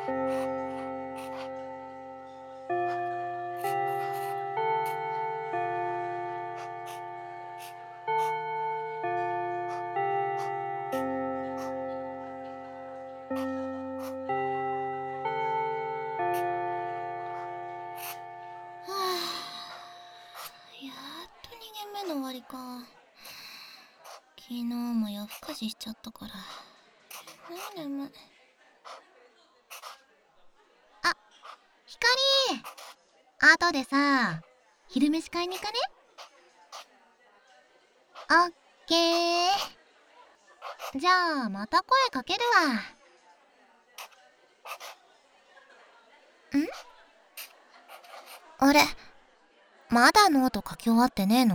やっと2限目の終わりか。昨日も夜更かししちゃったから眠い。あ、ひかり、後でさ昼飯買いに行かね。オッケー。じゃあまた声かけるわ。あれ、まだノート書き終わってねえの？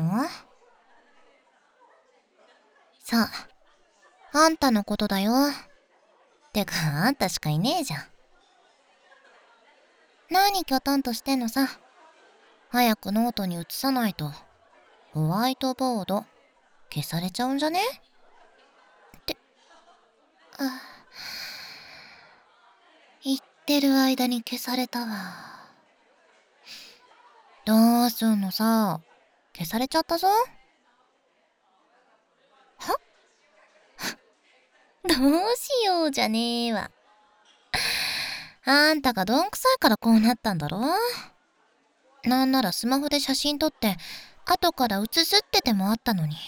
さあ、あんたのことだよ。てか、あんたしかいねえじゃん。何キョトンとしてんのさ。早くノートに写さないと、ホワイトボード、消されちゃうんじゃね？って、言ってる間に消されたわ。どうすんのさ。消されちゃったぞ。は？どうしようじゃねえわ。あんたがどんくさいからこうなったんだろ。なんならスマホで写真撮って後から写すって手もあったのに。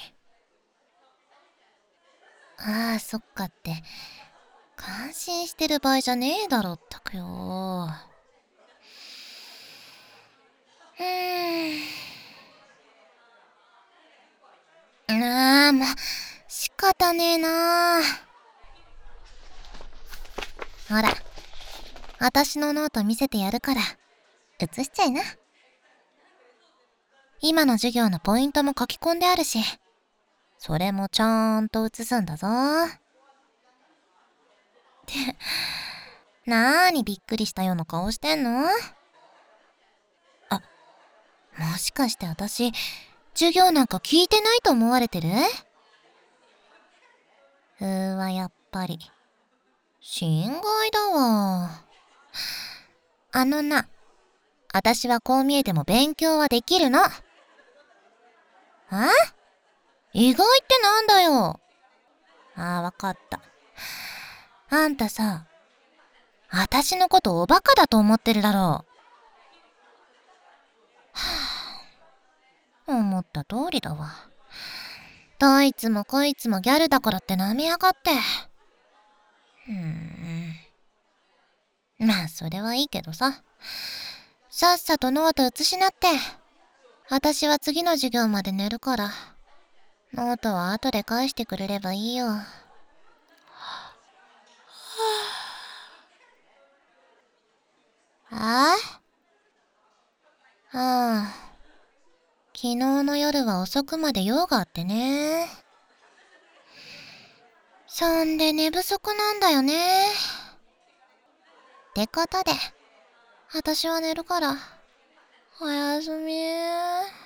ああ、そっかって感心してる場合じゃねえだろったくよ。もう仕方ねえな。ほら、私のノート見せてやるから写しちゃいな。今の授業のポイントも書き込んであるし、それもちゃんと写すんだぞ。ってなーにびっくりしたような顔してんの？あ、もしかして私授業なんか聞いてないと思われてる？やっぱり心外だわ。私はこう見えても勉強はできるの。意外ってなんだよ。わかった。あんたさ、私のことおバカだと思ってるだろう。思った通りだわ。どいつもこいつもギャルだからって舐めやがって。まあそれはいいけどさ。さっさとノート写しなって。私は次の授業まで寝るから。ノートは後で返してくれればいいよ。昨日の夜は遅くまで用があってね。そんで寝不足なんだよね。ってことで、私は寝るから、おやすみ。